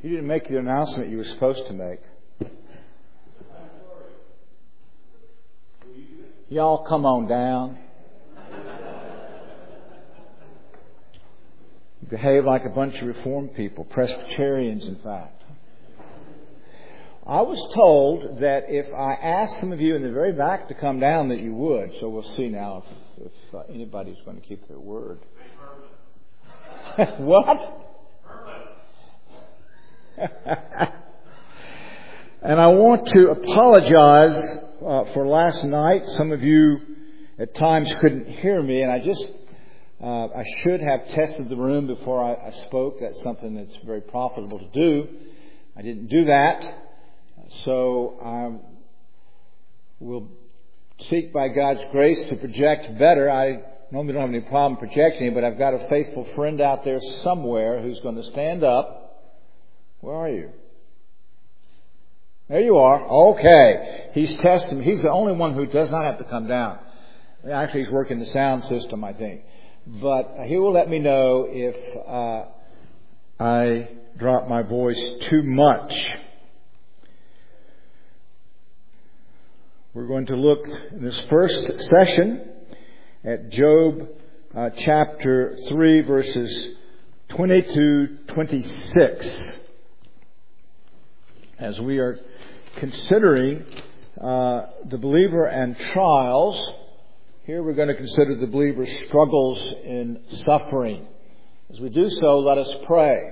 You didn't make the announcement you were supposed to make. Y'all come on down. Behave like a bunch of Reformed people, Presbyterians in fact. I was told that if I asked some of you in the very back to come down that you would. So we'll see now if anybody's going to keep their word. What? And I want to apologize for last night. Some of you at times couldn't hear me, and I should have tested the room before I spoke. That's something that's very profitable to do. I didn't do that. So I will seek by God's grace to project better. I normally don't have any problem projecting, but I've got a faithful friend out there somewhere who's going to stand up. Where are you? There you are. Okay. He's testing. He's the only one who does not have to come down. Actually, he's working the sound system, I think. But he will let me know if I drop my voice too much. We're going to look in this first session at Job chapter 3, verses 20 to 26. As we are considering the believer and trials, here we're going to consider the believer's struggles in suffering. As we do so, let us pray.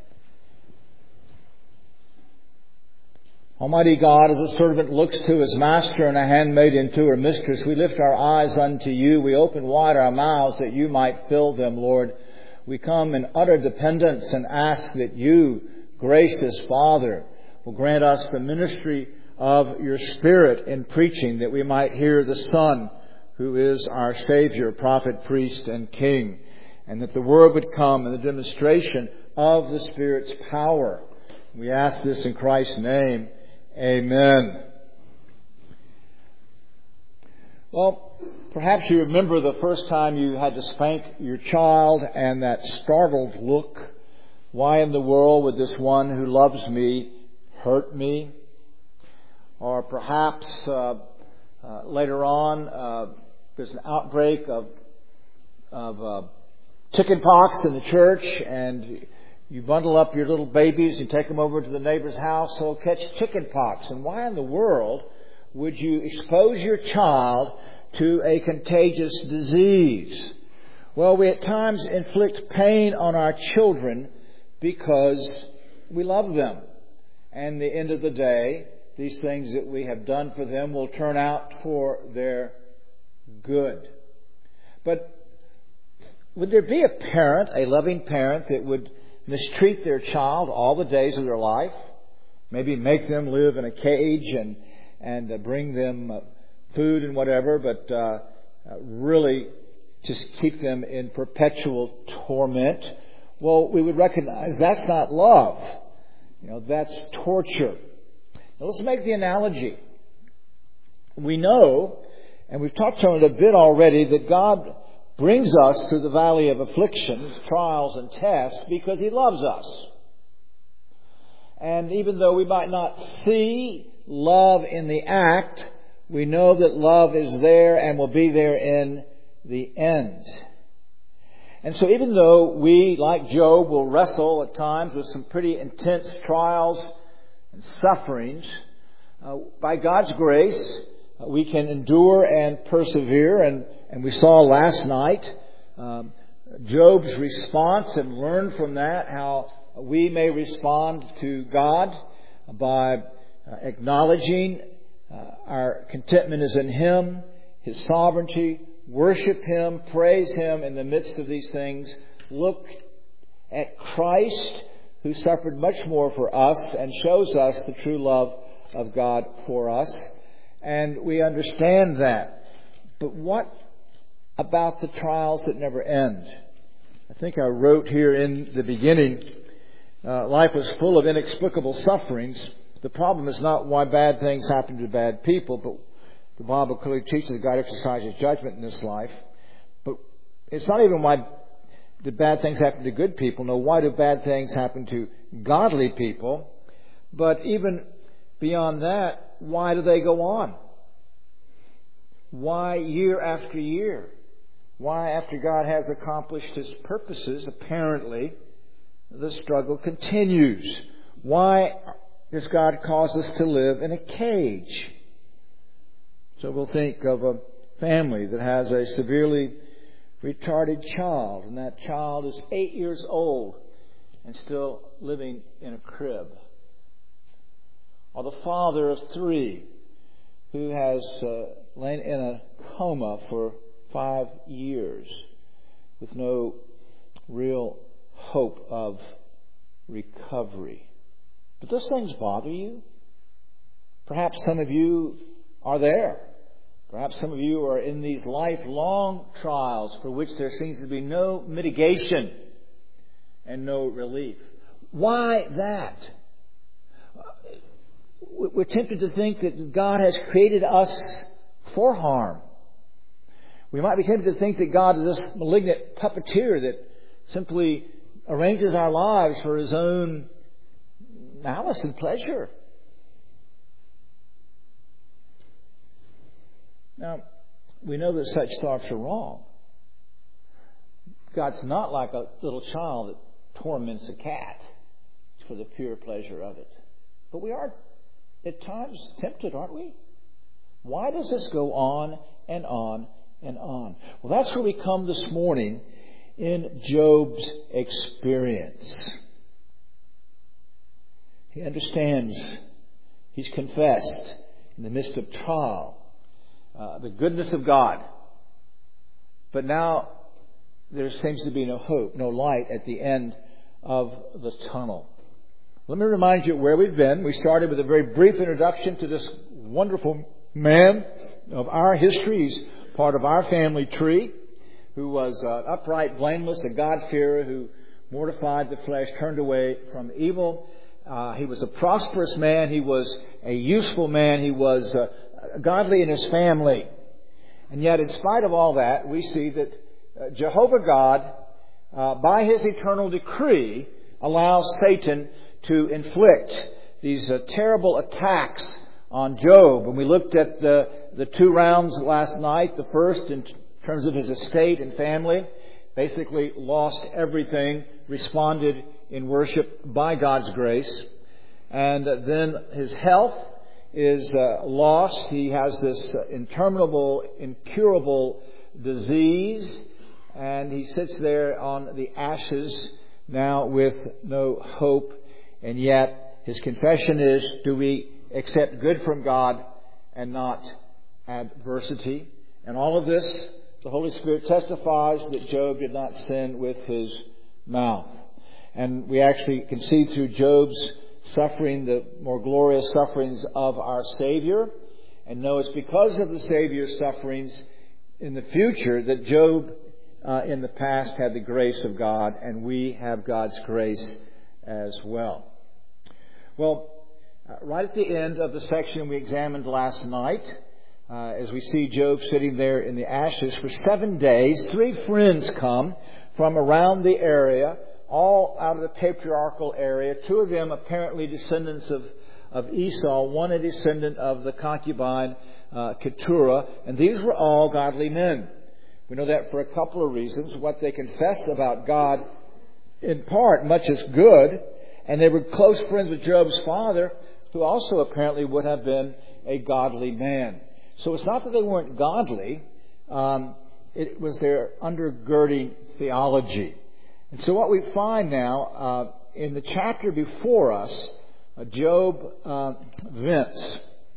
Almighty God, as a servant looks to his master and a handmaiden to her mistress, we lift our eyes unto you. We open wide our mouths that you might fill them, Lord. We come in utter dependence and ask that you, gracious Father, will grant us the ministry of your Spirit in preaching, that we might hear the Son, who is our Savior, prophet, priest, and King, and that the Word would come in the demonstration of the Spirit's power. We ask this in Christ's name. Amen. Well, perhaps you remember the first time you had to spank your child and that startled look. Why in the world would this one who loves me hurt me? Or perhaps later on there's an outbreak of chicken pox in the church, and you bundle up your little babies and take them over to the neighbor's house so they'll catch chicken pox. And why in the world would you expose your child to a contagious disease? Well, we at times inflict pain on our children because we love them. And at the end of the day, these things that we have done for them will turn out for their good. But would there be a parent, a loving parent, that would mistreat their child all the days of their life? Maybe make them live in a cage and bring them food and whatever, but really just keep them in perpetual torment? Well, we would recognize that's not love. That's torture. Now, let's make the analogy. We know, and we've touched on it a bit already, that God brings us through the valley of affliction, trials and tests, because He loves us. And even though we might not see love in the act, we know that love is there and will be there in the end. And so even though we, like Job, will wrestle at times with some pretty intense trials and sufferings, by God's grace, we can endure and persevere. And we saw last night Job's response, and learn from that how we may respond to God by acknowledging our contentment is in Him, His sovereignty, worship Him, praise Him in the midst of these things. Look at Christ, who suffered much more for us and shows us the true love of God for us. And we understand that. But what about the trials that never end? I think I wrote here in the beginning, life is full of inexplicable sufferings. The problem is not why bad things happen to bad people, but the Bible clearly teaches that God exercises judgment in this life. But it's not even why do bad things happen to good people? No, why do bad things happen to godly people? But even beyond that, why do they go on? Why year after year? Why, after God has accomplished His purposes, apparently, the struggle continues? Why does God cause us to live in a cage? So we'll think of a family that has a severely retarded child, and that child is 8 years old and still living in a crib. Or the father of 3 who has lain in a coma for 5 years with no real hope of recovery. Do those things bother you? Perhaps some of you are there. Perhaps some of you are in these lifelong trials for which there seems to be no mitigation and no relief. Why that? We're tempted to think that God has created us for harm. We might be tempted to think that God is this malignant puppeteer that simply arranges our lives for His own malice and pleasure. Now, we know that such thoughts are wrong. God's not like a little child that torments a cat for the pure pleasure of it. But we are at times tempted, aren't we? Why does this go on and on and on? Well, that's where we come this morning in Job's experience. He understands, he's confessed in the midst of trial the goodness of God. But now there seems to be no hope, no light at the end of the tunnel. Let me remind you where we've been. We started with a very brief introduction to this wonderful man of our history. He's part of our family tree, who was upright, blameless, a God-fearer who mortified the flesh, turned away from evil. He was a prosperous man. He was a useful man. He was godly in his family. And yet, in spite of all that, we see that Jehovah God, by His eternal decree, allows Satan to inflict these terrible attacks on Job. And we looked at the 2 rounds last night. The first, in terms of his estate and family, basically lost everything, responded in worship by God's grace. And then his health is lost. He has this interminable, incurable disease, and he sits there on the ashes now with no hope. And yet his confession is, do we accept good from God and not adversity? And all of this, the Holy Spirit testifies that Job did not sin with his mouth. And we actually can see through Job's suffering the more glorious sufferings of our Savior, and know it's because of the Savior's sufferings in the future that Job in the past had the grace of God, and we have God's grace as well. Well, right at the end of the section we examined last night, as we see Job sitting there in the ashes for 7 days, 3 friends come from around the area, all out of the patriarchal area. 2 of them apparently descendants of Esau, one a descendant of the concubine Keturah, and these were all godly men. We know that for a couple of reasons. What they confess about God, in part, much as good, and they were close friends with Job's father, who also apparently would have been a godly man. So it's not that they weren't godly, it was their undergirding theology. And so what we find now, in the chapter before us, Job vents.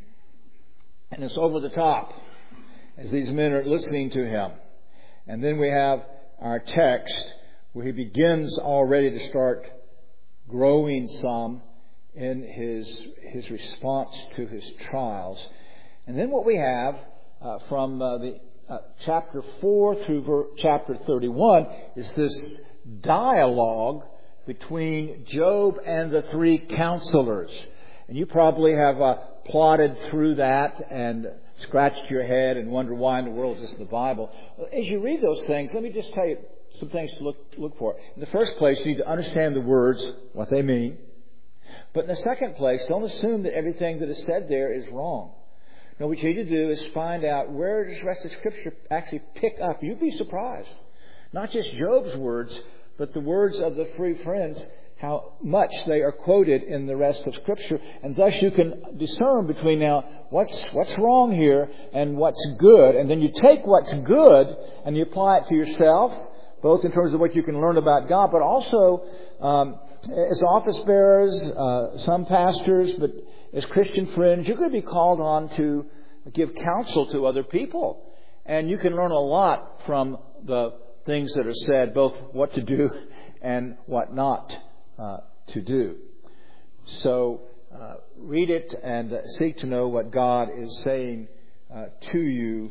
And it's over the top as these men are listening to him. And then we have our text where he begins already to start growing some in his response to his trials. And then what we have from the chapter 4 through chapter 31 is this dialogue between Job and the 3 counselors. And you probably have plodded through that and scratched your head and wonder why in the world is this in the Bible. As you read those things, let me just tell you some things to look for. In the first place, you need to understand the words, what they mean. But in the second place, don't assume that everything that is said there is wrong. No, what you need to do is find out where does the rest of Scripture actually pick up. You'd be surprised. Not just Job's words, but the words of the three friends, how much they are quoted in the rest of Scripture. And thus you can discern between now what's wrong here and what's good. And then you take what's good and you apply it to yourself, both in terms of what you can learn about God, but also as office bearers, some pastors, but as Christian friends, you're going to be called on to give counsel to other people. And you can learn a lot from the things that are said, both what to do and what not to do. So read it and seek to know what God is saying to you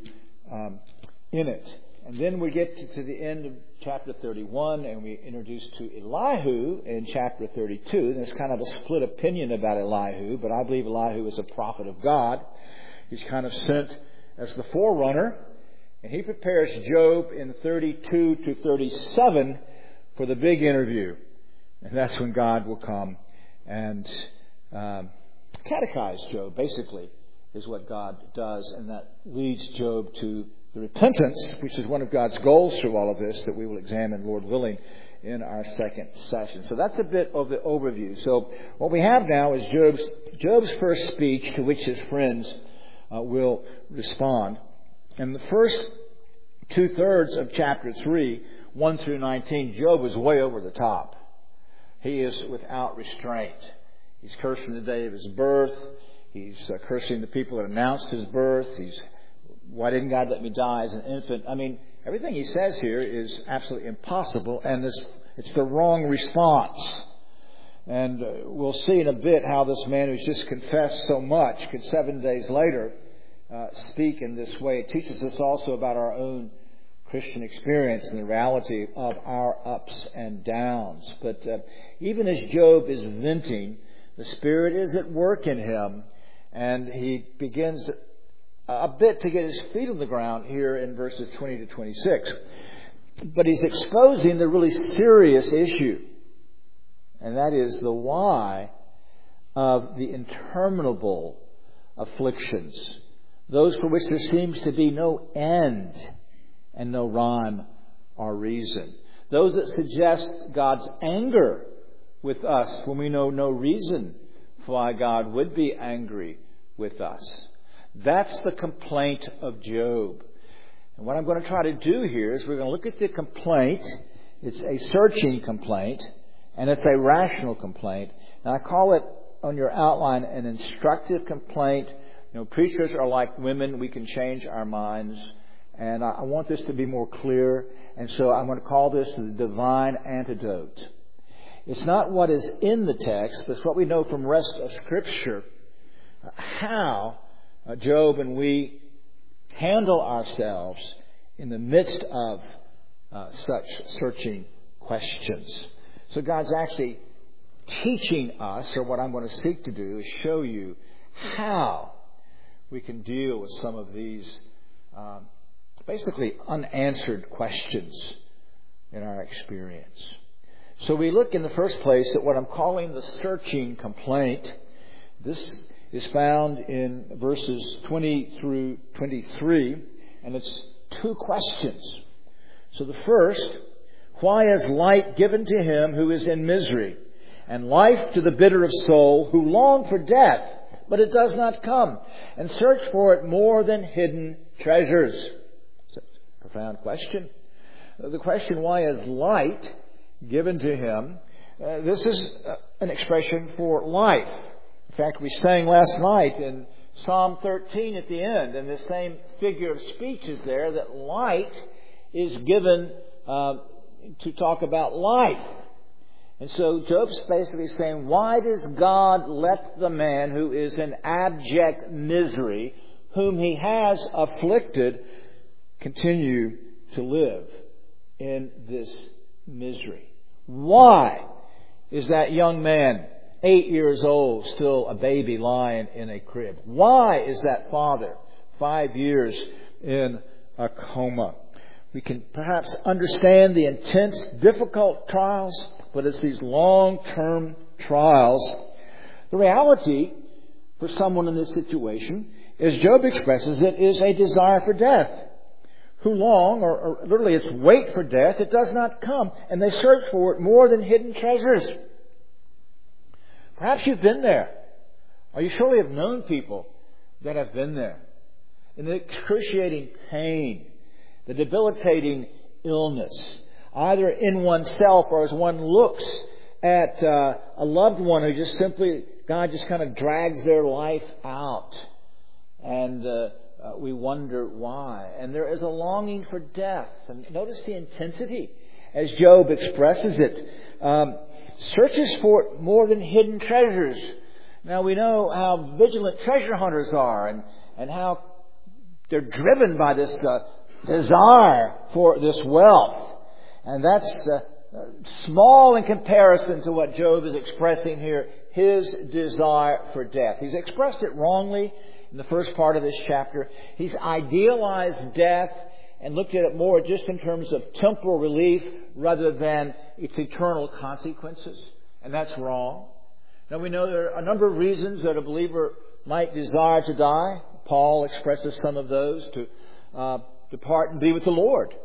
in it. And then we get to the end of chapter 31 and we introduce to Elihu in chapter 32. And there's kind of a split opinion about Elihu, but I believe Elihu is a prophet of God. He's kind of sent as the forerunner, and he prepares Job in 32 to 37 for the big interview. And that's when God will come and catechize Job, basically, is what God does. And that leads Job to the repentance, which is one of God's goals through all of this, that we will examine, Lord willing, in our second session. So that's a bit of the overview. So what we have now is Job's first speech, to which his friends will respond. And the first 2/3 of chapter 3, 1 through 19, Job is way over the top. He is without restraint. He's cursing the day of his birth. He's cursing the people that announced his birth. Why didn't God let me die as an infant? I mean, everything he says here is absolutely impossible, and it's the wrong response. And we'll see in a bit how this man who's just confessed so much could 7 days later speak in this way. It teaches us also about our own Christian experience and the reality of our ups and downs. But even as Job is venting, the Spirit is at work in him, and he begins a bit to get his feet on the ground here in verses 20 to 26. But he's exposing the really serious issue, and that is the why of the interminable afflictions, those for which there seems to be no end and no rhyme or reason. Those that suggest God's anger with us when we know no reason for why God would be angry with us. That's the complaint of Job. And what I'm going to try to do here is we're going to look at the complaint. It's a searching complaint, and it's a rational complaint. And I call it on your outline an instructive complaint. You know, preachers are like women. We can change our minds. And I want this to be more clear. And so I'm going to call this the divine antidote. It's not what is in the text, but it's what we know from the rest of Scripture. How Job and we handle ourselves in the midst of such searching questions. So God's actually teaching us, or what I'm going to seek to do is show you how we can deal with some of these basically unanswered questions in our experience. So we look in the first place at what I'm calling the searching complaint. This is found in verses 20 through 23, and it's two questions. So the first, why is light given to him who is in misery, and life to the bitter of soul, who long for death, but it does not come, and search for it more than hidden treasures? It's a profound question. The question, why is light given to him? This is an expression for life. In fact, we sang last night in Psalm 13 at the end, and the same figure of speech is there, that light is given to talk about life. And so Job's basically saying, why does God let the man who is in abject misery, whom he has afflicted, continue to live in this misery? Why is that young man 8 years old, still a baby lying in a crib? Why is that father 5 years in a coma. We can perhaps understand the intense, difficult trials, but it's these long-term trials. The reality for someone in this situation, as Job expresses it, is a desire for death. Who long, or literally it's wait for death, it does not come, and they search for it more than hidden treasures. Perhaps you've been there, or you surely have known people that have been there. In the excruciating pain, the debilitating illness, either in oneself or as one looks at a loved one who just simply, God just kind of drags their life out. And we wonder why. And there is a longing for death. And notice the intensity as Job expresses it. Searches for it more than hidden treasures. Now we know how vigilant treasure hunters are and how they're driven by this desire for this wealth. And that's small in comparison to what Job is expressing here, his desire for death. He's expressed it wrongly in the first part of this chapter. He's idealized death and looked at it more just in terms of temporal relief rather than its eternal consequences. And that's wrong. Now we know there are a number of reasons that a believer might desire to die. Paul expresses some of those, to depart and be with the Lord.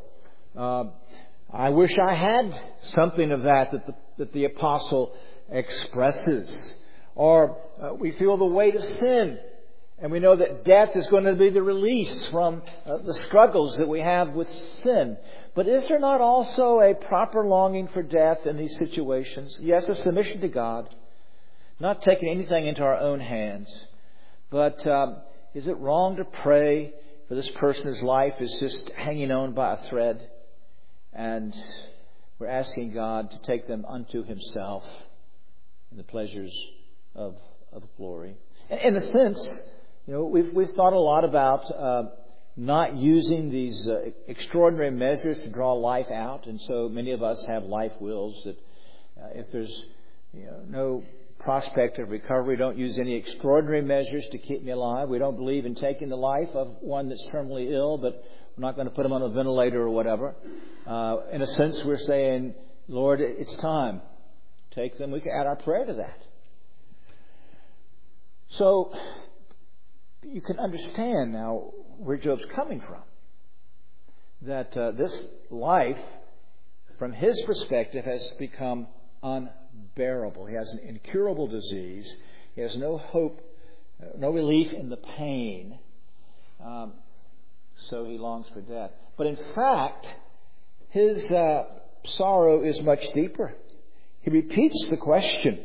I wish I had something of that the apostle expresses. Or we feel the weight of sin. And we know that death is going to be the release from the struggles that we have with sin. But is there not also a proper longing for death in these situations? Yes, a submission to God. Not taking anything into our own hands. But is it wrong to pray for this person whose life is just hanging on by a thread? And we're asking God to take them unto Himself in the pleasures of glory. In a sense, we've thought a lot about not using these extraordinary measures to draw life out, and so many of us have life wills that if there's no prospect of recovery, don't use any extraordinary measures to keep me alive. We don't believe in taking the life of one that's terminally ill, but we're not going to put them on a ventilator or whatever. In a sense, we're saying, Lord, it's time. Take them. We can add our prayer to that. So you can understand now where Job's coming from. That this life, from his perspective, has become unbearable. He has an incurable disease. He has no hope, no relief in the pain. So he longs for death. But in fact, his sorrow is much deeper. He repeats the question.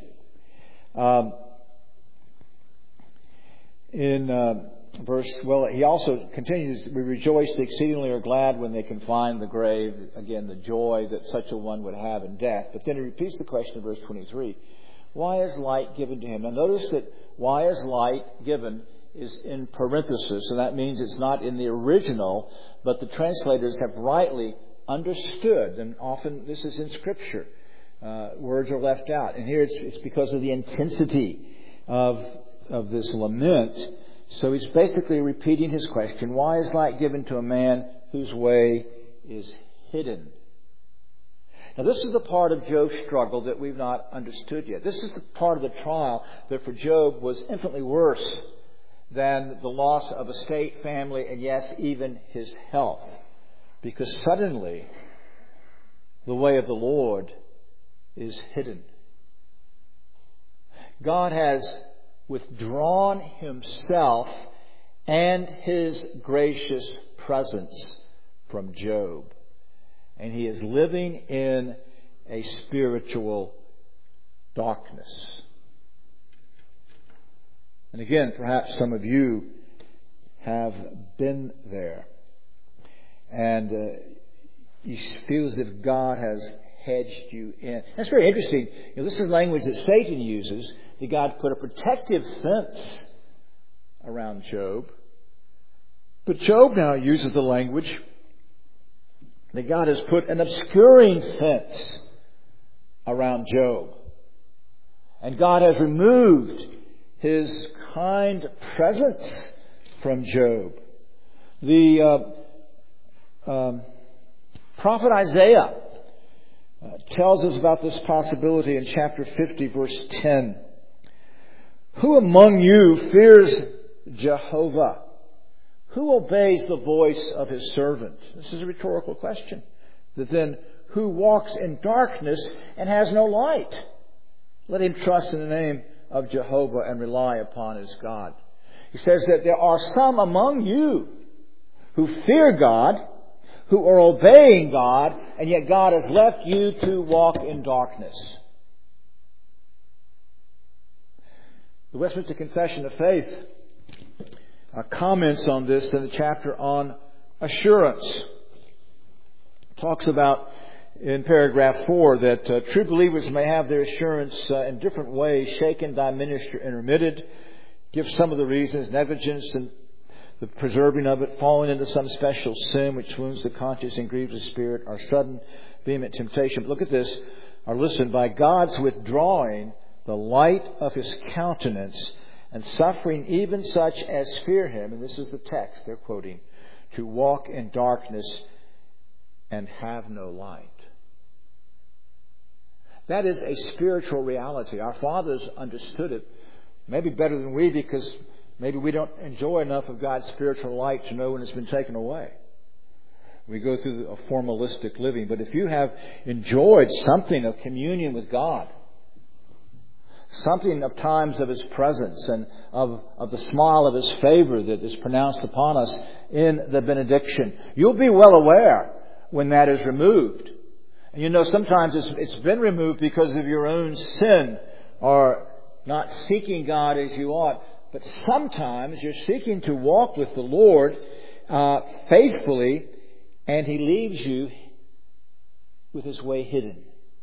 He also continues, we rejoiced exceedingly or glad when they can find the grave. Again, the joy that such a one would have in death. But then he repeats the question in verse 23. Why is light given to him? Now notice that why is light given is in parenthesis, and that means it's not in the original, but the translators have rightly understood, and often this is in Scripture. Words are left out. And here it's because of the intensity of this lament. So he's basically repeating his question. Why is light given to a man whose way is hidden? Now this is the part of Job's struggle that we've not understood yet. This is the part of the trial that for Job was infinitely worse than the loss of estate, family, and yes, even his health. Because suddenly the way of the Lord is hidden. God has withdrawn Himself and His gracious presence from Job. And he is living in a spiritual darkness. And again, perhaps some of you have been there. And you feel as if God has hedged you in. That's very interesting. This is language that Satan uses. That God put a protective fence around Job. But Job now uses the language that God has put an obscuring fence around Job. And God has removed His kind presence from Job. The prophet Isaiah tells us about this possibility in chapter 50, verse 10. Who among you fears Jehovah? Who obeys the voice of his servant? This is a rhetorical question. But then, who walks in darkness and has no light? Let him trust in the name of Jehovah and rely upon his God. He says that there are some among you who fear God, who are obeying God, and yet God has left you to walk in darkness. The Westminster Confession of Faith comments on this in the chapter on assurance. It talks about in paragraph 4 that true believers may have their assurance in different ways, shaken, diminished, or intermitted. Give some of the reasons: negligence and the preserving of it, falling into some special sin which wounds the conscience and grieves the spirit, or sudden vehement temptation. But look at this, or listen, by God's withdrawing the light of his countenance and suffering even such as fear him, and this is the text they're quoting, to walk in darkness and have no light. That is a spiritual reality. Our fathers understood it maybe better than we, because maybe we don't enjoy enough of God's spiritual light to know when it's been taken away. We go through a formalistic living. But if you have enjoyed something of communion with God, something of times of his presence and of the smile of his favor that is pronounced upon us in the benediction, you'll be well aware when that is removed. And you know, sometimes it's been removed because of your own sin or not seeking God as you ought. But sometimes you're seeking to walk with the Lord faithfully, and he leaves you with his way hidden.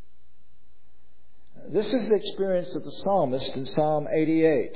This is the experience of the psalmist in Psalm 88.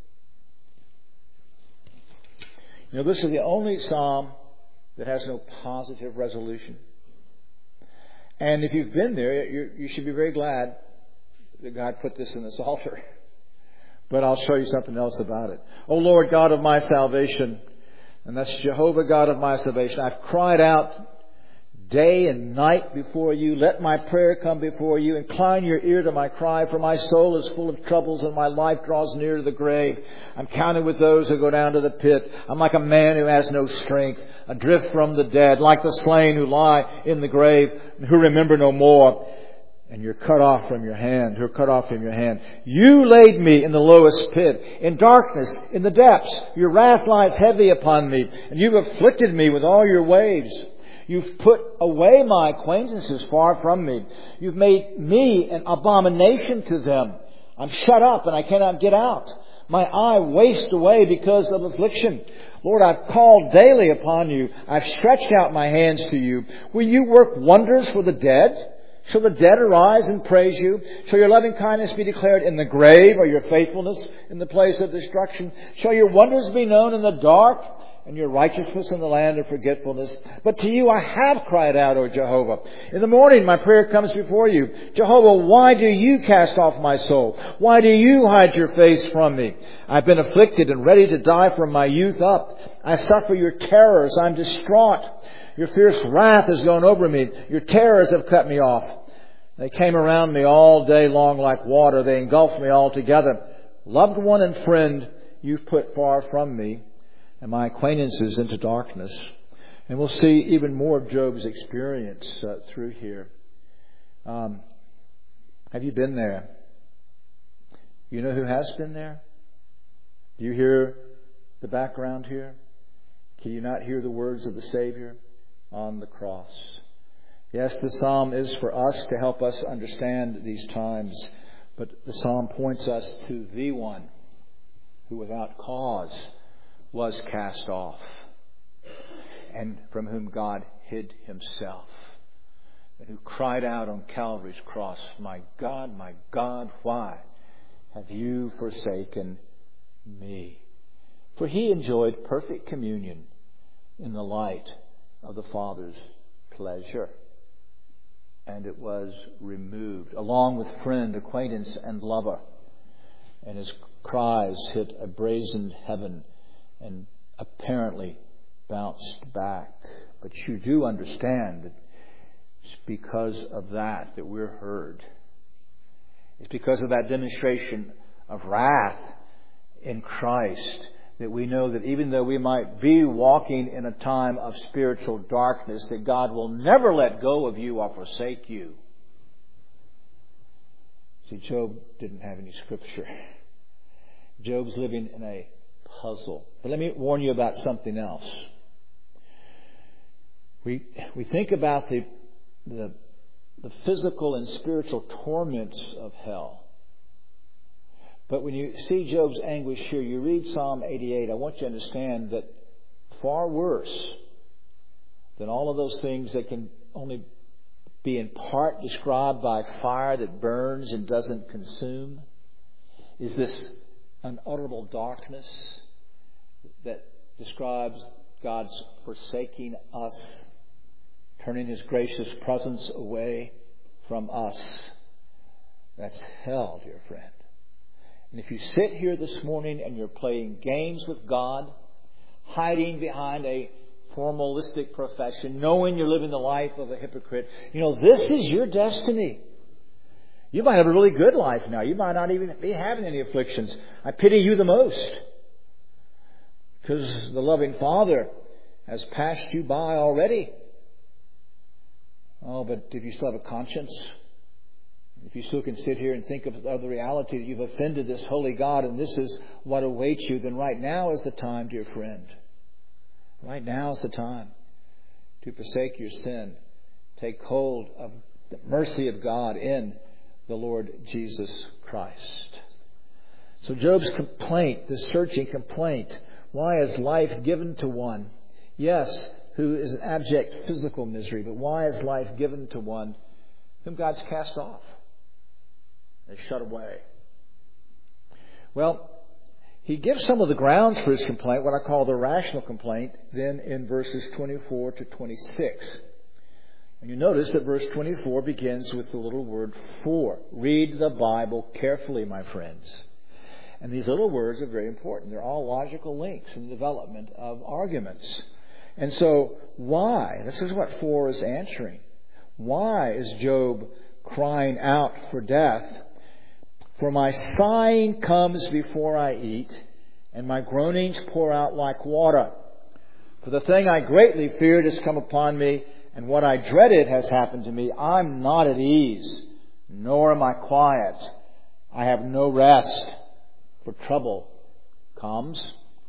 You know, this is the only psalm that has no positive resolution. And if you've been there, you should be very glad that God put this in this altar. But I'll show you something else about it. O Lord, God of my salvation, and that's Jehovah, God of my salvation, I've cried out day and night before you. Let my prayer come before you. Incline your ear to my cry, for my soul is full of troubles and my life draws near to the grave. I'm counted with those who go down to the pit. I'm like a man who has no strength, adrift from the dead, like the slain who lie in the grave and who remember no more. And you're cut off from your hand. Who are cut off from your hand. You laid me in the lowest pit, in darkness, in the depths. Your wrath lies heavy upon me, and you've afflicted me with all your waves. You've put away my acquaintances far from me. You've made me an abomination to them. I'm shut up and I cannot get out. My eye wastes away because of affliction. Lord, I've called daily upon you. I've stretched out my hands to you. Will you work wonders for the dead? Shall the dead arise and praise you? Shall your loving kindness be declared in the grave, or your faithfulness in the place of destruction? Shall your wonders be known in the dark, and your righteousness in the land of forgetfulness? But to you I have cried out, O Jehovah. In the morning my prayer comes before you. Jehovah, why do you cast off my soul? Why do you hide your face from me? I've been afflicted and ready to die from my youth up. I suffer your terrors. I'm distraught. Your fierce wrath has gone over me. Your terrors have cut me off. They came around me all day long like water. They engulfed me altogether. Loved one and friend, you've put far from me, and my acquaintances into darkness. And we'll see even more of Job's experience through here. Have you been there? You know who has been there? Do you hear the background here? Can you not hear the words of the Savior on the cross? Yes, the psalm is for us to help us understand these times, but the psalm points us to the one who without cause was cast off and from whom God hid himself, and who cried out on Calvary's cross, my God, why have you forsaken me? For he enjoyed perfect communion in the light of the Father's pleasure. And it was removed, along with friend, acquaintance, and lover. And his cries hit a brazen heaven and apparently bounced back. But you do understand that it's because of that we're heard. It's because of that demonstration of wrath in Christ that we know that even though we might be walking in a time of spiritual darkness, that God will never let go of you or forsake you. See, Job didn't have any scripture. Job's living in a puzzle. But let me warn you about something else. We think about the physical and spiritual torments of hell. But when you see Job's anguish here, you read Psalm 88, I want you to understand that far worse than all of those things that can only be in part described by fire that burns and doesn't consume is this unutterable darkness that describes God's forsaking us, turning His gracious presence away from us. That's hell, dear friend. And if you sit here this morning and you're playing games with God, hiding behind a formalistic profession, knowing you're living the life of a hypocrite, this is your destiny. You might have a really good life now. You might not even be having any afflictions. I pity you the most, because the loving Father has passed you by already. Oh, but if you still have a conscience, if you still can sit here and think of the reality that you've offended this holy God and this is what awaits you, then right now is the time, dear friend. Right now is the time to forsake your sin. Take hold of the mercy of God in the Lord Jesus Christ. So Job's complaint, this searching complaint, why is life given to one? Yes, who is in abject physical misery, but why is life given to one whom God's cast off? They shut away. Well, he gives some of the grounds for his complaint, what I call the rational complaint, then in verses 24 to 26. And you notice that verse 24 begins with the little word for. Read the Bible carefully, my friends. And these little words are very important. They're all logical links in the development of arguments. And so, why? This is what for is answering. Why is Job crying out for death? For my sighing comes before I eat, and my groanings pour out like water. For the thing I greatly feared has come upon me, and what I dreaded has happened to me. I'm not at ease, nor am I quiet. I have no rest, for trouble comes.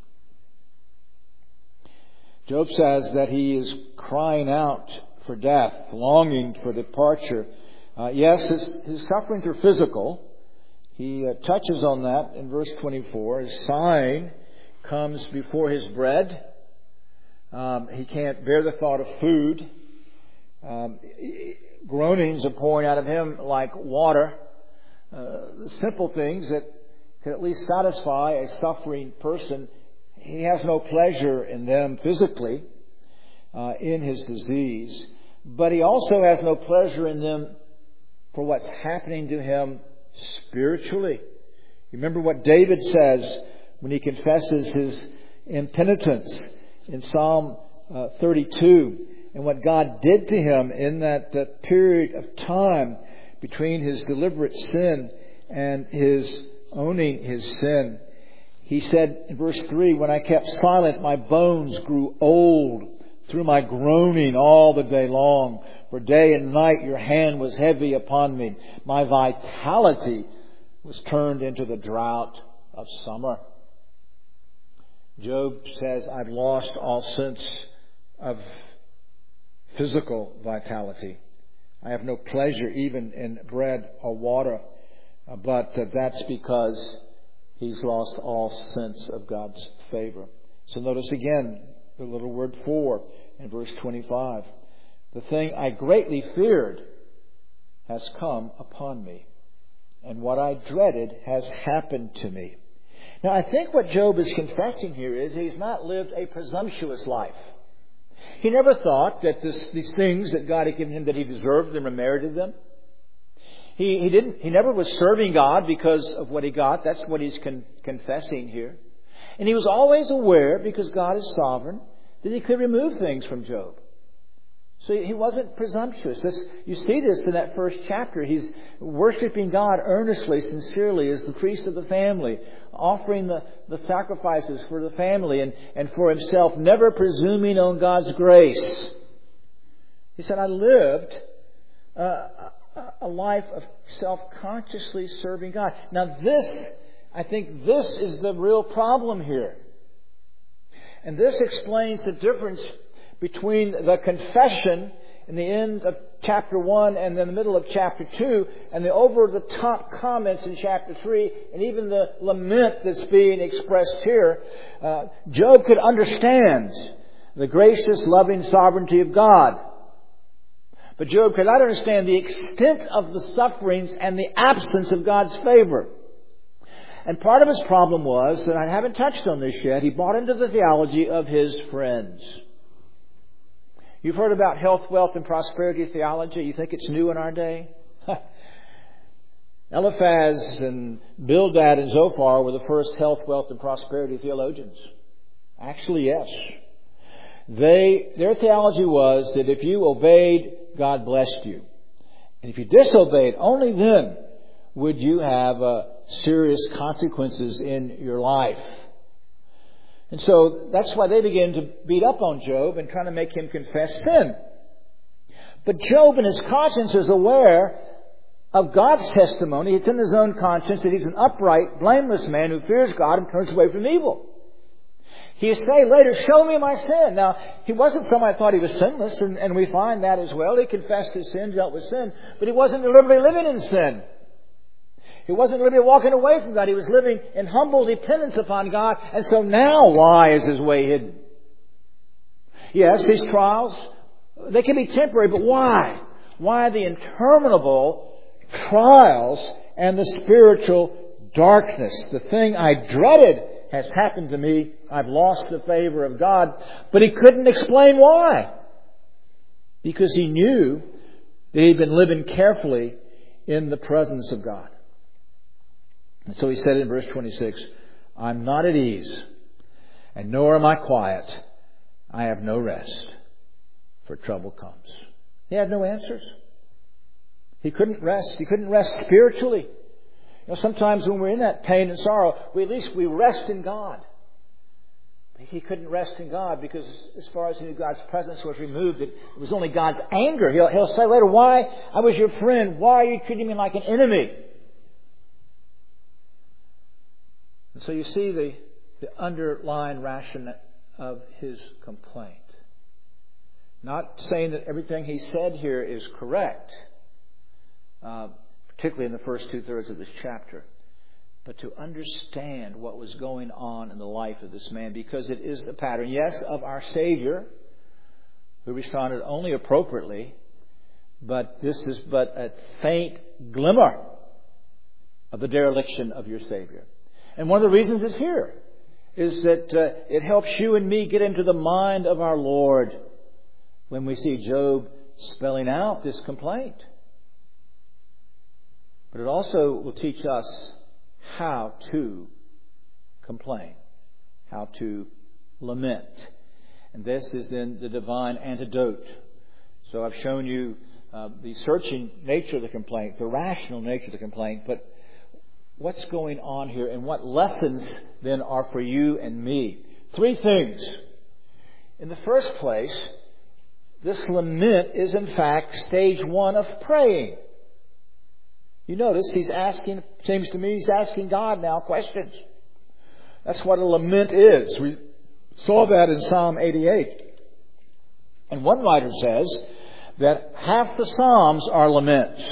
Job says that he is crying out for death, longing for departure. Yes, his sufferings are physical. He touches on that in verse 24. His sighing comes before his bread. He can't bear the thought of food. Groanings are pouring out of him like water. Simple things that can at least satisfy a suffering person. He has no pleasure in them physically, in his disease. But he also has no pleasure in them for what's happening to him spiritually. Remember what David says when he confesses his impenitence in Psalm 32 and what God did to him in that period of time between his deliberate sin and his owning his sin. He said in verse 3, when I kept silent, my bones grew old through my groaning all the day long. For day and night your hand was heavy upon me. My vitality was turned into the drought of summer. Job says, I've lost all sense of physical vitality. I have no pleasure even in bread or water. But that's because he's lost all sense of God's favor. So notice again the little word for in verse 25. The thing I greatly feared has come upon me, and what I dreaded has happened to me. Now I think what Job is confessing here is he's not lived a presumptuous life. He never thought that these things that God had given him, that he deserved them or merited them. He never was serving God because of what he got. That's what he's confessing here. And he was always aware, because God is sovereign, that He could remove things from Job. So he wasn't presumptuous. You see this in that first chapter. He's worshiping God earnestly, sincerely, as the priest of the family, offering the sacrifices for the family and for himself, never presuming on God's grace. He said, I lived a life of self-consciously serving God. Now I think this is the real problem here. And this explains the difference between the confession in the end of chapter 1 and then the middle of chapter 2 and the over-the-top comments in chapter 3 and even the lament that's being expressed here. Job could understand the gracious, loving sovereignty of God. But Job could not understand the extent of the sufferings and the absence of God's favor. And part of his problem was, and I haven't touched on this yet, he bought into the theology of his friends. You've heard about health, wealth, and prosperity theology. You think it's new in our day? Eliphaz and Bildad and Zophar were the first health, wealth, and prosperity theologians. Actually, yes. Their theology was that if you obeyed, God blessed you. And if you disobeyed, only then would you have serious consequences in your life. And so that's why they began to beat up on Job and trying to make him confess sin. But Job in his conscience is aware of God's testimony. It's in his own conscience that he's an upright, blameless man who fears God and turns away from evil. He say later, show me my sin. Now, he wasn't somebody who thought he was sinless, and we find that as well. He confessed his sin, dealt with sin, but he wasn't deliberately living in sin. He wasn't deliberately walking away from God. He was living in humble dependence upon God, and so now why is his way hidden? Yes, these trials, they can be temporary, but why? Why the interminable trials and the spiritual darkness? The thing I dreaded has happened to me. I've lost the favor of God. But he couldn't explain why. Because he knew that he'd been living carefully in the presence of God. And so he said in verse 26, I'm not at ease, and nor am I quiet. I have no rest, for trouble comes. He had no answers. He couldn't rest. He couldn't rest spiritually. You know, sometimes when we're in that pain and sorrow, at least we rest in God. But he couldn't rest in God because as far as he knew, God's presence was removed. It was only God's anger. He'll say later, why? I was your friend. Why are you treating me like an enemy? And so you see the underlying rationale of his complaint. Not saying that everything he said here is correct, particularly in the first 2/3 of this chapter, but to understand what was going on in the life of this man, because it is the pattern, yes, of our Savior, who responded only appropriately, but this is but a faint glimmer of the dereliction of your Savior. And one of the reasons it's here is that it helps you and me get into the mind of our Lord when we see Job spelling out this complaint. But it also will teach us how to complain, how to lament. And this is then the divine antidote. So I've shown you the searching nature of the complaint, the rational nature of the complaint, but what's going on here and what lessons then are for you and me? 3 things. In the first place, this lament is in fact stage 1 of praying. You notice he's asking, seems to me, he's asking God now questions. That's what a lament is. We saw that in Psalm 88. And one writer says that half the Psalms are laments.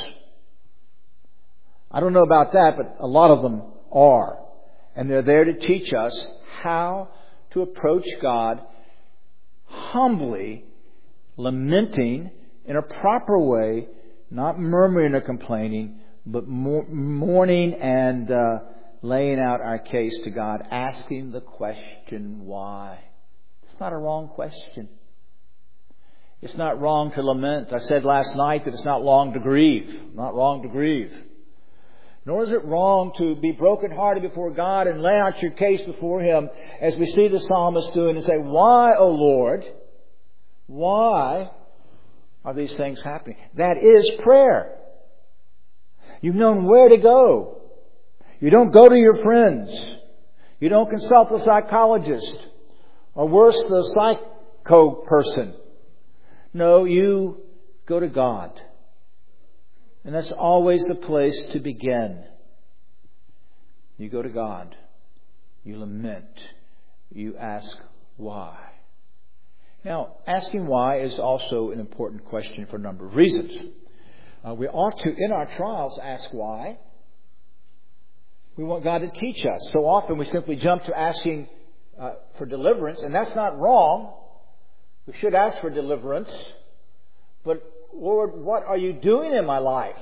I don't know about that, but a lot of them are. And they're there to teach us how to approach God humbly, lamenting in a proper way, not murmuring or complaining, but mourning and laying out our case to God, asking the question, why? It's not a wrong question. It's not wrong to lament. I said last night that it's not wrong to grieve. Not wrong to grieve. Nor is it wrong to be brokenhearted before God and lay out your case before Him, as we see the psalmist doing, and say, "Why, O Lord, why are these things happening?" That is prayer. You've known where to go. You don't go to your friends. You don't consult the psychologist, or worse, the psycho person. No, you go to God. And that's always the place to begin. You go to God. You lament. You ask why. Now, asking why is also an important question for a number of reasons. We ought to, in our trials, ask why. We want God to teach us. So often we simply jump to asking for deliverance, and that's not wrong. We should ask for deliverance. But Lord, what are you doing in my life?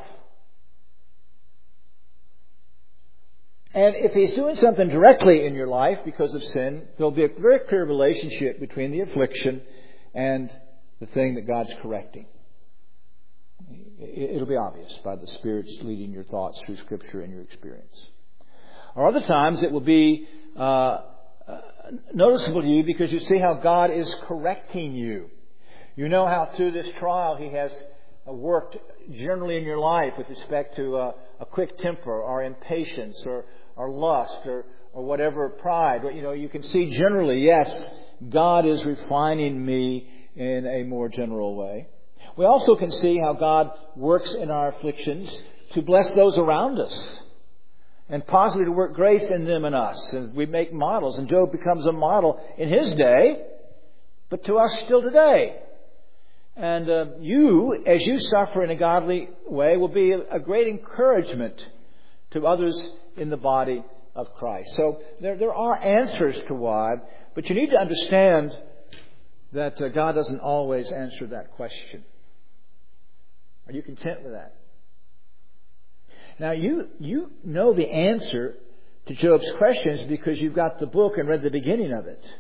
And if He's doing something directly in your life because of sin, there'll be a very clear relationship between the affliction and the thing that God's correcting. It'll be obvious by the Spirit's leading your thoughts through Scripture and your experience. Or other times it will be noticeable to you because you see how God is correcting you. You know how through this trial He has worked generally in your life with respect to a quick temper or impatience or lust or whatever, pride. You can see generally, yes, God is refining me in a more general way. We also can see how God works in our afflictions to bless those around us and possibly to work grace in them and us. And we make models, and Job becomes a model in his day, but to us still today. And you, as you suffer in a godly way, will be a great encouragement to others in the body of Christ. So there are answers to why, but you need to understand that God doesn't always answer that question. Are you content with that? Now, you know the answer to Job's questions because you've got the book and read the beginning of it.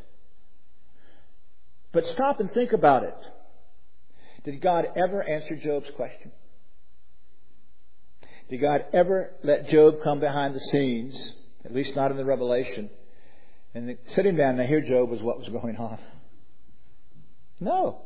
But stop and think about it. Did God ever answer Job's question? Did God ever let Job come behind the scenes, at least not in the Revelation, and sit him down and hear Job was what was going on? No.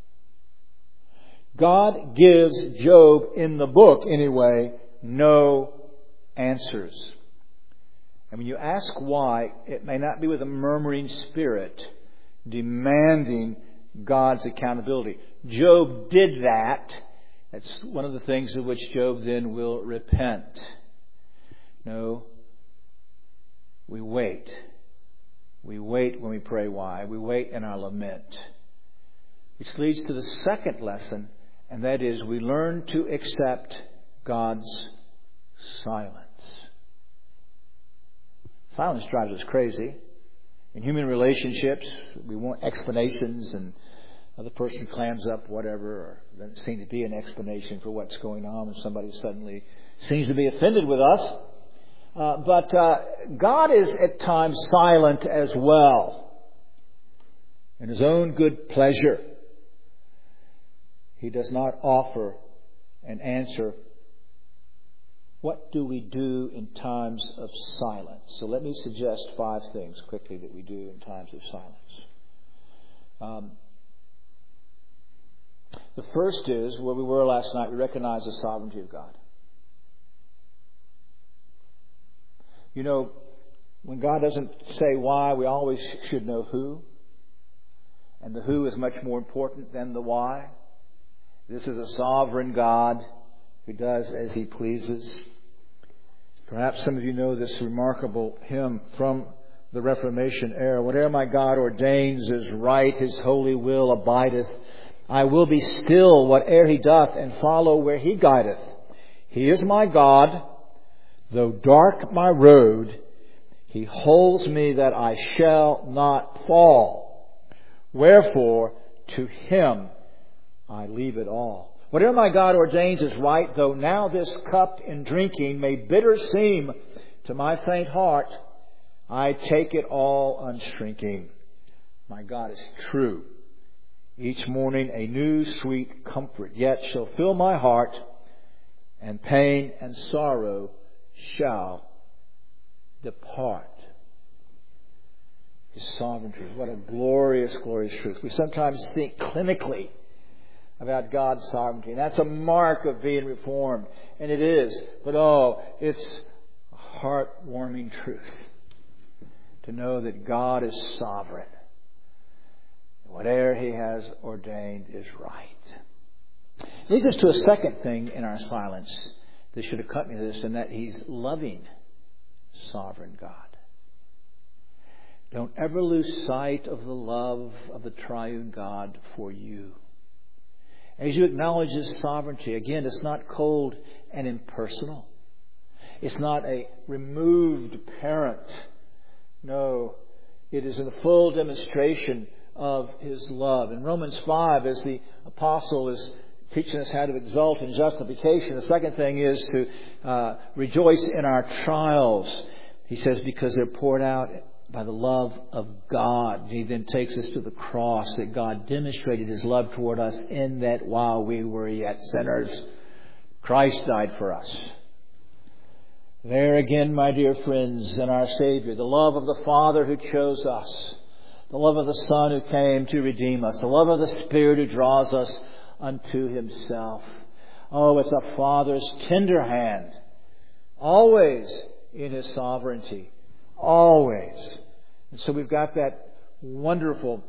God gives Job, in the book anyway, no answers. And when you ask why, it may not be with a murmuring spirit demanding God's accountability. Job did that. That's one of the things of which Job then will repent. No, we wait. We wait when we pray why. We wait in our lament. Which leads to the second lesson, and that is we learn to accept God's silence. Silence drives us crazy. In human relationships, we want explanations, and the other person clams up whatever, or doesn't seem to be an explanation for what's going on, and somebody suddenly seems to be offended with us. But God is at times silent as well. In His own good pleasure, He does not offer an answer. What do we do in times of silence? So let me suggest 5 things quickly that we do in times of silence. The first is, where we were last night, we recognize the sovereignty of God. You know, when God doesn't say why, we always should know who. And the who is much more important than the why. This is a sovereign God who does as He pleases. Perhaps some of you know this remarkable hymn from the Reformation era. Whatever my God ordains is right, His holy will abideth. I will be still whate'er He doth, and follow where He guideth. He is my God, though dark my road, He holds me that I shall not fall. Wherefore, to Him I leave it all. Whatever my God ordains is right, though now this cup in drinking may bitter seem to my faint heart, I take it all unshrinking. My God is true. Each morning a new sweet comfort yet shall fill my heart, and pain and sorrow shall depart. His sovereignty. What a glorious, glorious truth. We sometimes think clinically about God's sovereignty. And that's a mark of being reformed. And it is. But it's a heartwarming truth to know that God is sovereign. Whatever He has ordained is right. Leads us to a second thing in our silence that should accompany this, and that He's loving, sovereign God. Don't ever lose sight of the love of the triune God for you. As you acknowledge His sovereignty, again, it's not cold and impersonal. It's not a removed parent. No, it is a full demonstration of His love. In Romans 5, as the apostle is teaching us how to exult in justification, the second thing is to rejoice in our trials. He says, because they're poured out by the love of God. He then takes us to the cross, that God demonstrated His love toward us in that while we were yet sinners, Christ died for us. There again, my dear friends, in our Savior, the love of the Father who chose us, the love of the Son who came to redeem us, the love of the Spirit who draws us unto Himself. It's a Father's tender hand, always in His sovereignty. Always. And so we've got that wonderful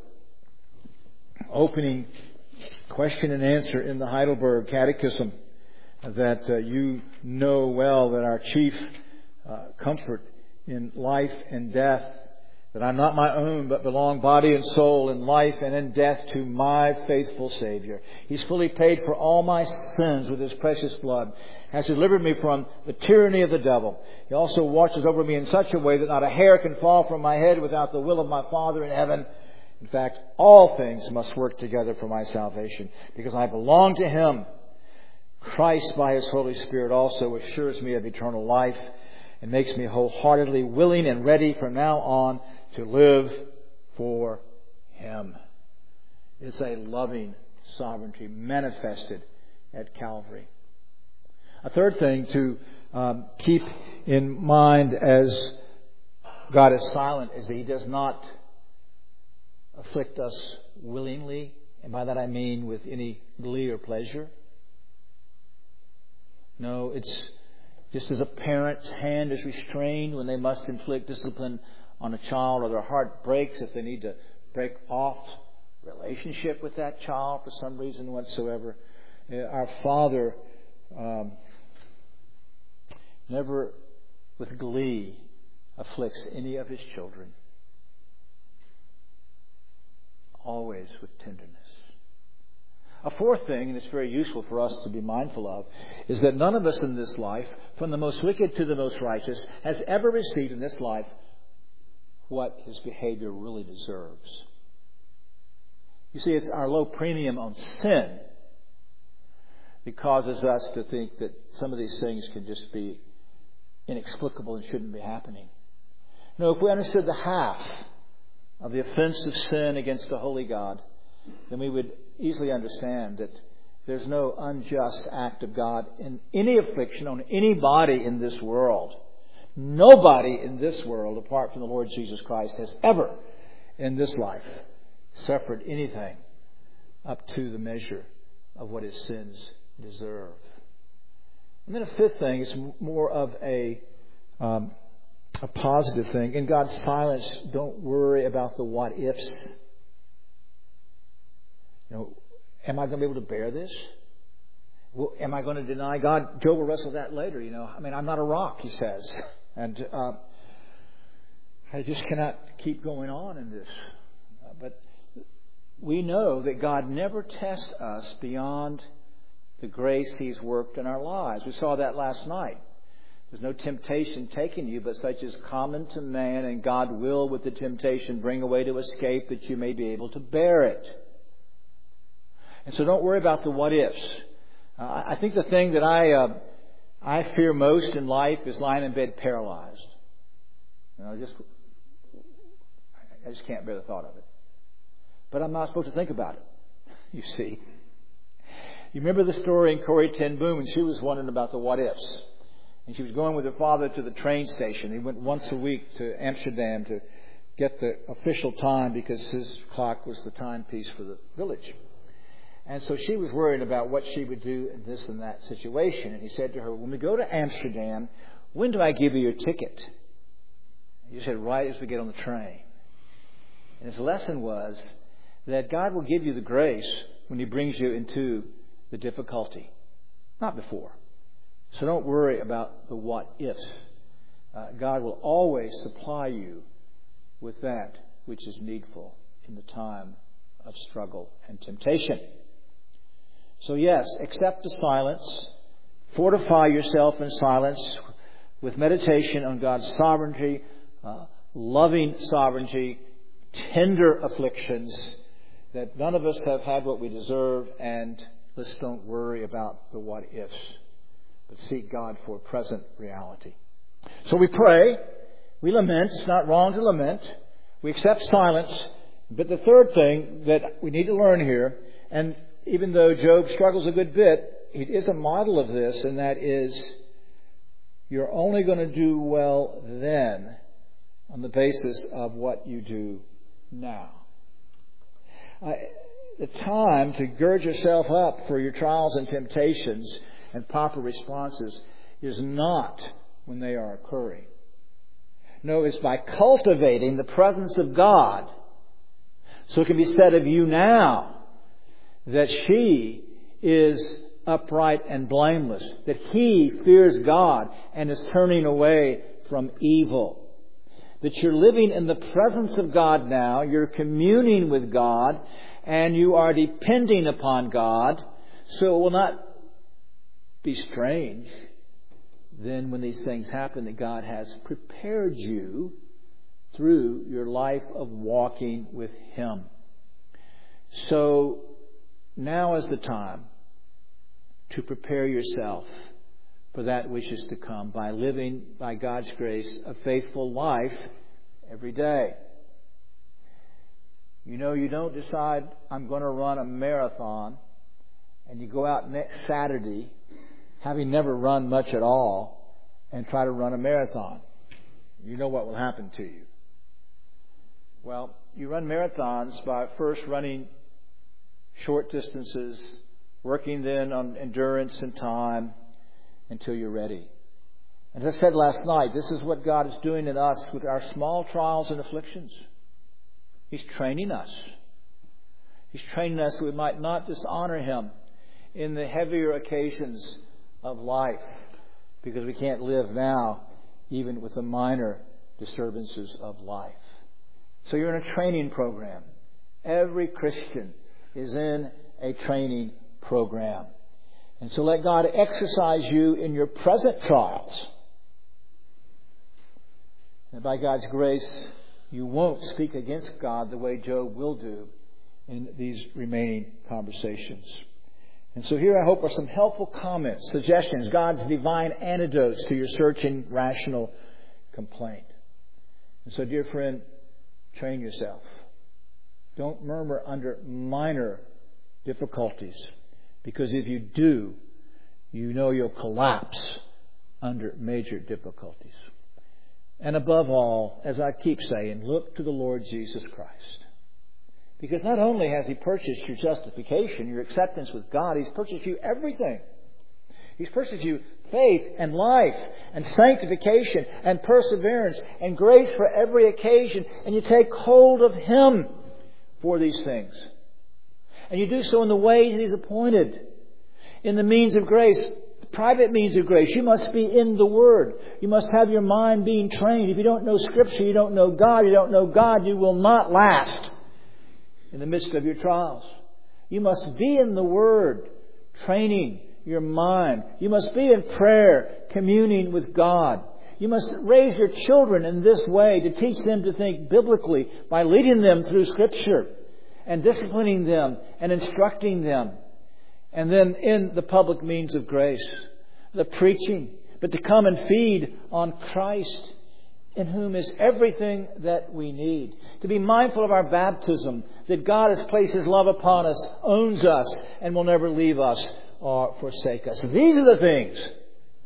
opening question and answer in the Heidelberg Catechism that you know well, that our chief comfort in life and death, that I'm not my own, but belong body and soul in life and in death to my faithful Savior. He's fully paid for all my sins with His precious blood, has delivered me from the tyranny of the devil. He also watches over me in such a way that not a hair can fall from my head without the will of my Father in heaven. In fact, all things must work together for my salvation, because I belong to Him. Christ, by His Holy Spirit, also assures me of eternal life and makes me wholeheartedly willing and ready from now on to live for Him. It's a loving sovereignty manifested at Calvary. A third thing to keep in mind as God is silent is that He does not afflict us willingly, and by that I mean with any glee or pleasure. No, it's just as a parent's hand is restrained when they must inflict discipline on a child, or their heart breaks if they need to break off relationship with that child for some reason whatsoever. Our Father never with glee afflicts any of His children. Always with tenderness. A fourth thing, and it's very useful for us to be mindful of, is that none of us in this life, from the most wicked to the most righteous, has ever received in this life what his behavior really deserves. You see, it's our low premium on sin that causes us to think that some of these things can just be inexplicable and shouldn't be happening. No, if we understood the half of the offense of sin against the holy God, then we would easily understand that there's no unjust act of God in any affliction on anybody in this world. Nobody in this world, apart from the Lord Jesus Christ, has ever in this life suffered anything up to the measure of what his sins deserve. And then a fifth thing is more of a positive thing. In God's silence, don't worry about the what ifs. You know, am I going to be able to bear this? Well, am I going to deny God? Job will wrestle with that later. I'm not a rock, he says. And I just cannot keep going on in this. But we know that God never tests us beyond the grace He's worked in our lives. We saw that last night. There's no temptation taken you, but such is common to man, and God will, with the temptation, bring a way to escape that you may be able to bear it. And so don't worry about the what ifs. I think the thing that I fear most in life is lying in bed paralyzed. I just can't bear the thought of it. But I'm not supposed to think about it, you see. You remember the story in Corrie Ten Boom, and she was wondering about the what ifs. And she was going with her father to the train station. He went once a week to Amsterdam to get the official time because his clock was the timepiece for the village. And so she was worried about what she would do in this and that situation. And he said to her, when we go to Amsterdam, when do I give you your ticket? And she said, right as we get on the train. And his lesson was that God will give you the grace when He brings you into the difficulty, not before. So don't worry about the what ifs. God will always supply you with that which is needful in the time of struggle and temptation. So yes, accept the silence. Fortify yourself in silence with meditation on God's sovereignty, loving sovereignty, tender afflictions, that none of us have had what we deserve, and let's don't worry about the what ifs, but seek God for present reality. So we pray, we lament. It's not wrong to lament. We accept silence. But the third thing that we need to learn here, and even though Job struggles a good bit, it is a model of this, and that is you're only going to do well then on the basis of what you do now. The time to gird yourself up for your trials and temptations and proper responses is not when they are occurring. No, it's by cultivating the presence of God. So it can be said of you now that she is upright and blameless, that he fears God and is turning away from evil. That you're living in the presence of God now, you're communing with God, and you are depending upon God, so it will not be strange then when these things happen that God has prepared you through your life of walking with Him. So now is the time to prepare yourself for that which is to come by living, by God's grace, a faithful life every day. You know, you don't decide, I'm going to run a marathon, and you go out next Saturday, having never run much at all, and try to run a marathon. You know what will happen to you. Well, you run marathons by first running short distances, working then on endurance and time until you're ready. As I said last night, this is what God is doing in us with our small trials and afflictions. He's training us. He's training us so we might not dishonor Him in the heavier occasions of life, because we can't live now even with the minor disturbances of life. So you're in a training program. Every Christian is in a training program. And so let God exercise you in your present trials. And by God's grace, you won't speak against God the way Job will do in these remaining conversations. And so here I hope are some helpful comments, suggestions, God's divine antidotes to your searching, rational complaint. And so, dear friend, train yourself. Don't murmur under minor difficulties, because if you do, you know you'll collapse under major difficulties. And above all, as I keep saying, look to the Lord Jesus Christ. Because not only has He purchased your justification, your acceptance with God, He's purchased you everything. He's purchased you faith and life and sanctification and perseverance and grace for every occasion. And you take hold of Him for these things. And you do so in the ways that He's appointed. In the means of grace, the private means of grace. You must be in the Word. You must have your mind being trained. If you don't know Scripture, you don't know God. You don't know God, you will not last in the midst of your trials. You must be in the Word, training your mind. You must be in prayer, communing with God. You must raise your children in this way to teach them to think biblically by leading them through Scripture and disciplining them and instructing them. And then in the public means of grace, the preaching, but to come and feed on Christ, in whom is everything that we need. To be mindful of our baptism, that God has placed His love upon us, owns us, and will never leave us or forsake us. These are the things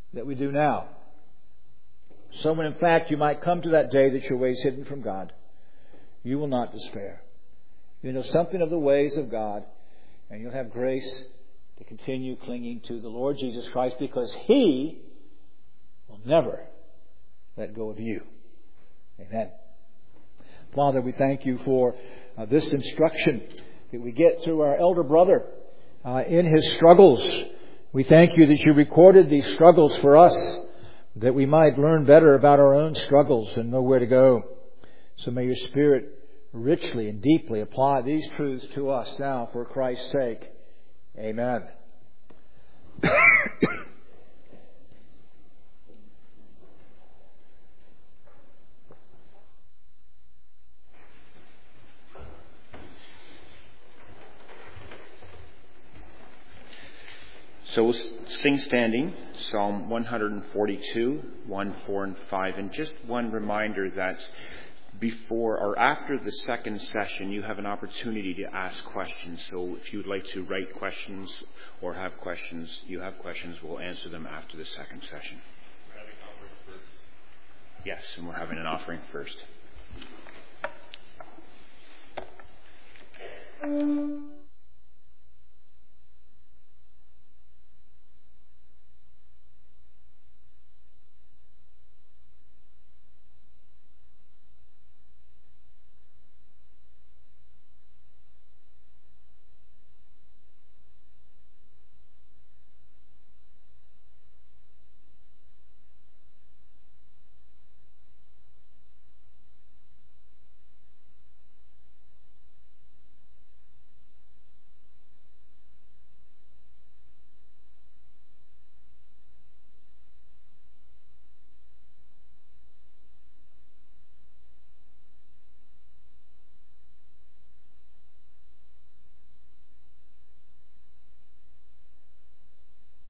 that we do now. So when in fact you might come to that day that your way is hidden from God, you will not despair. You know something of the ways of God, and you'll have grace to continue clinging to the Lord Jesus Christ, because He will never let go of you. Amen. Father, we thank you for this instruction that we get through our elder brother in his struggles. We thank you that you recorded these struggles for us, that we might learn better about our own struggles and know where to go. So may your Spirit richly and deeply apply these truths to us now for Christ's sake. Amen. So we'll sing standing, Psalm 142, 1, 4, and 5. And just one reminder that before or after the second session, you have an opportunity to ask questions. So if you'd like to write questions or have questions, we'll answer them after the second session. We're having an offering first. Yes, and we're having an offering first.